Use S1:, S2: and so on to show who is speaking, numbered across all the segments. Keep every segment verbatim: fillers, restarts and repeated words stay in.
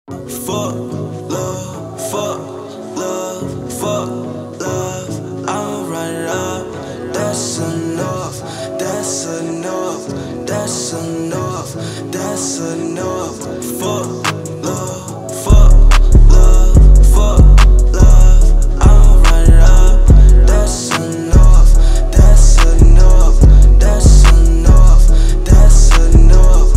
S1: Fuck love, fuck love, fuck love. I'ma run it up. That's enough, that's enough, that's enough, that's enough. Fuck love, fuck love, fuck love. I'ma run it up. That's enough, that's enough, that's enough, that's enough.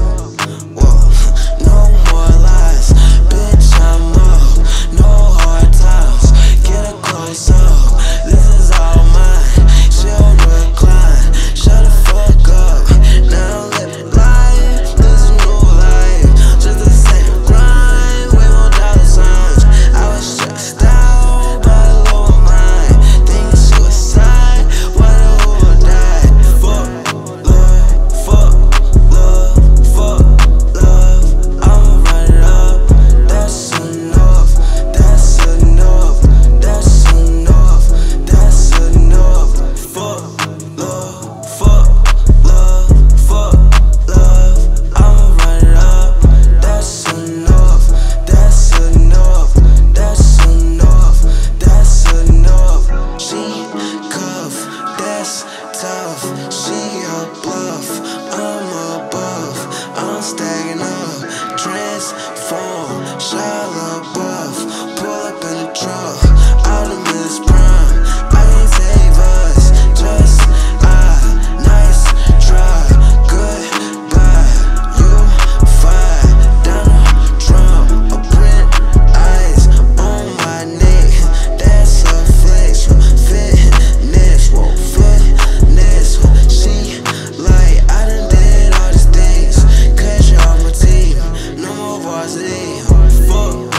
S1: Whoa, no more lies, bitch, I'm up. No hard times, get a close up. This is all mine, she'll recline. Shut the fuck up, now let me lie. This is new life, just the same grind, way more dollar signs. I was stressed out by the lower mind, thinking suicide, wonder who would die. Fuck love, fuck love, fuck love. I'ma run it up. That's enough, that's enough, that's enough, that's enough. Fuck love, fuck love, fuck love. I'ma run it up. That's enough, that's enough, that's enough, that's enough. She cuff, that's tough. She a bluff, I'm above. I'm stacking up, transform, shall above. Pull up in the truck, Optimus Prime. I can't save us, just I. Nice try, goodbye. You fired, Donald Trump. A print eyes on my neck. That's a flex, fitness, whoa, fitness. She like, I done did all these things. Cut you off my team, no more varsity. Fuck